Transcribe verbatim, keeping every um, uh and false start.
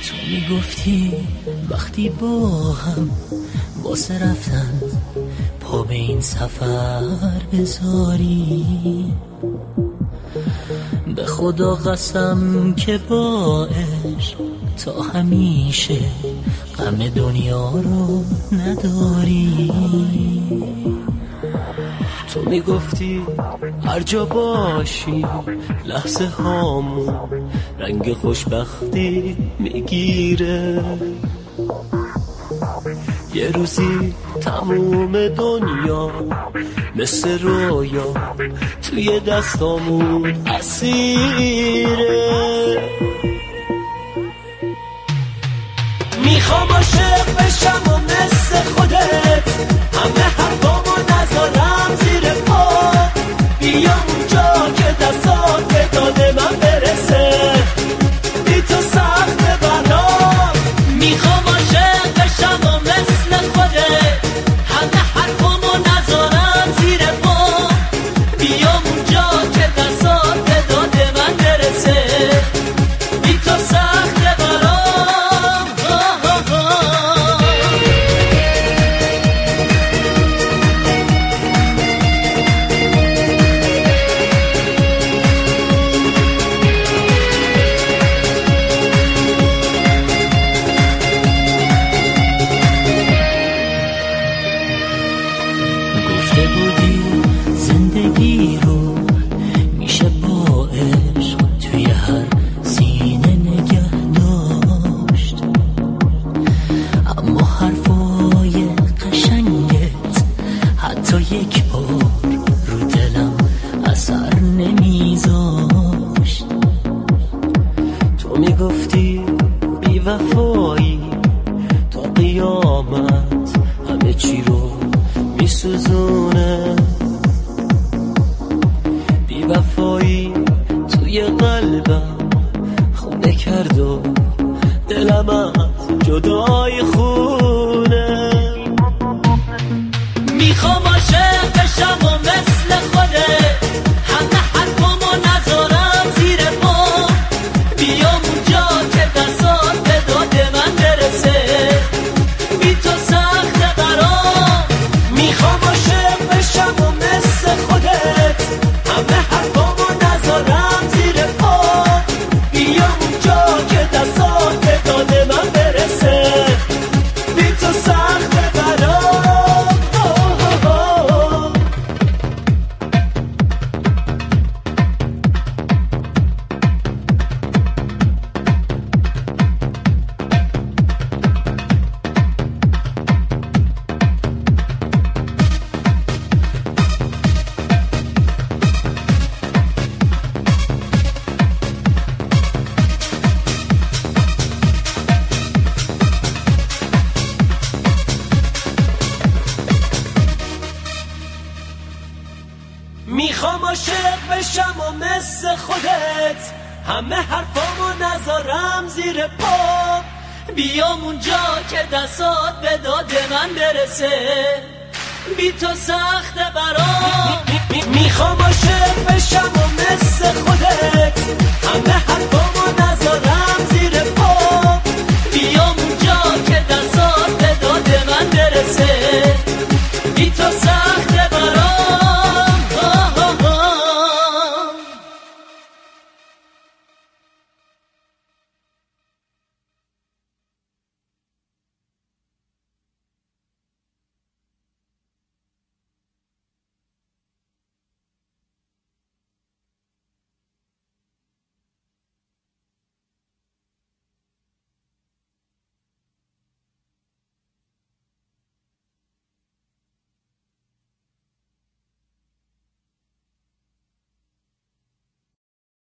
تو میگفتی وقتی با هم واسه رفتن پا به این سفر بذاری، به خدا قسم که با عشق تا همیشه غم دنیا رو نداری. تو میگفتی هر جا باشی لحظه هامون رنگ خوشبختی میگیره، یه روزی تموم دنیا مثل رویا توی دستامون اسیره. میخوام عاشق بشم و مثل خودت همه حرفامو نذارم زیر پا، بیام اونجا که دستات به داد من برسه، بی تو سخت برام. میخوام عاشق بشم و مثل خودت همه حرفامو نذارم زیر پا، بیام اونجا که دستات به داد من برسه، بی تو سخت برام. گفته بودی زندگی رو میشه با عشق توی هر سینه نگه داشت، اما حرفای قشنگت حتی یک بار رو دلم اثر نمیذاشت. تو میگفتی بی وفایی تا قیامت همه چی رو میسوزونه، بی وفایی توی قلبم خونه کرد و دلم از جدای خونه. میخوام عاشق بشم و مثل خودت همه حرفامو نذارم زیر پا، بیام اونجا که دستات به داد من برسه، بی تو سخت برام. میخوام عاشق بشم و مثل خودت همه حرفامو نذارم زیر پا، بیام اونجا که دستات به داد من برسه، بی تو سخت برام. میخوام عاشق بشم و مثل خودت همه حرفامو نذارم زیر پا، بیام اونجا که دستات به داد من برسه، بی تو سخت برام. میخوام عاشق بشم و